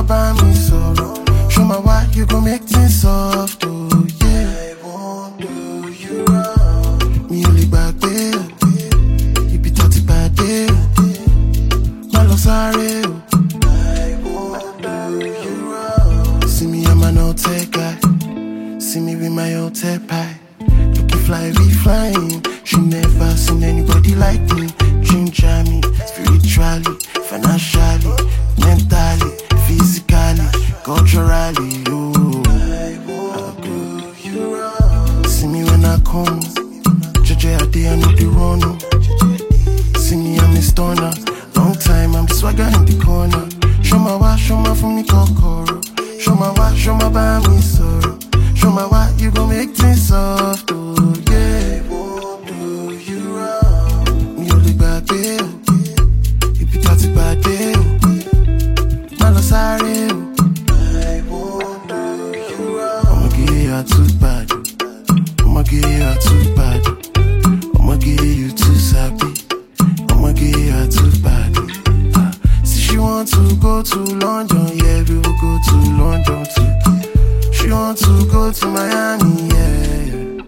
by me sorrow. Show my why you gon' make things soft, oh yeah. I won't do you wrong. Me only back there. You be 30 bad day. My love sorry. I won't do you wrong. See me, I'm an old tech guy. See me with my old tech pie. Looking fly, we flying. She never seen anybody like me. Ginger me, spiritually, financially, mentally, physically, culturally, oh. I won't do you wrong. See me when I come, JJ a day I know the run. See me I'm a stoner. Long time I'm the swagger in the corner. Show my why, show my for me kokoro. Show my why, show my by me sorrow. Show my why you gon' make things soft, oh yeah. I won't do you wrong. Me only back there. You be 30 bad day. My love sorry. I won't do you wrong. I'ma give you a too bad. I'ma give you a too bad. I'ma give you too sappy. I'ma give you a too bad. See she want to go to London, yeah, we will go to London too. She want to go to Miami, yeah.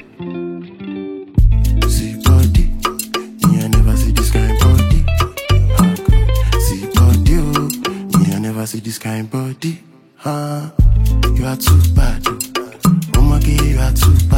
See body, me I never see this kind body. See body, oh, me I never see this kind body. You are too bad, oh. I'ma give you a too bad.